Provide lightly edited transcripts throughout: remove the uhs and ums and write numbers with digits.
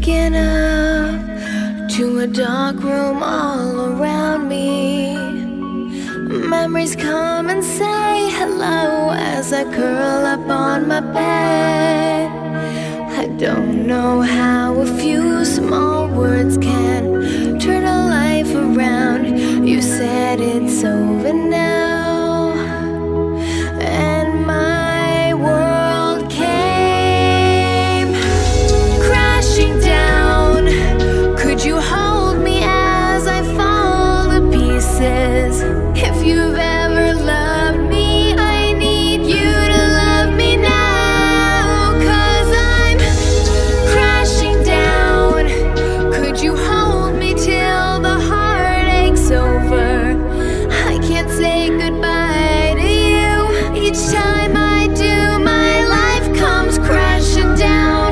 waking up to a dark room all around me. Memories come and say hello as I curl up on my bed. I don't know how a few small words can turn a life around. You said it's over now, and my world came crashing down. Could you hold me as I fall to pieces? If you've ever loved me, I need you to love me now, 'cause I'm crashing down. Could you hold me till the heartache's over? I can't say goodbye to you. Each time I do, my life comes crashing down.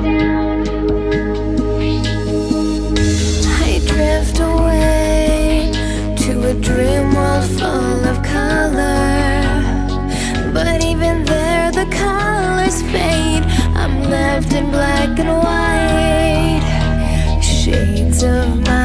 I drift away to a dream world full of color, but even there the colors fade. I'm left in black and white, shades of my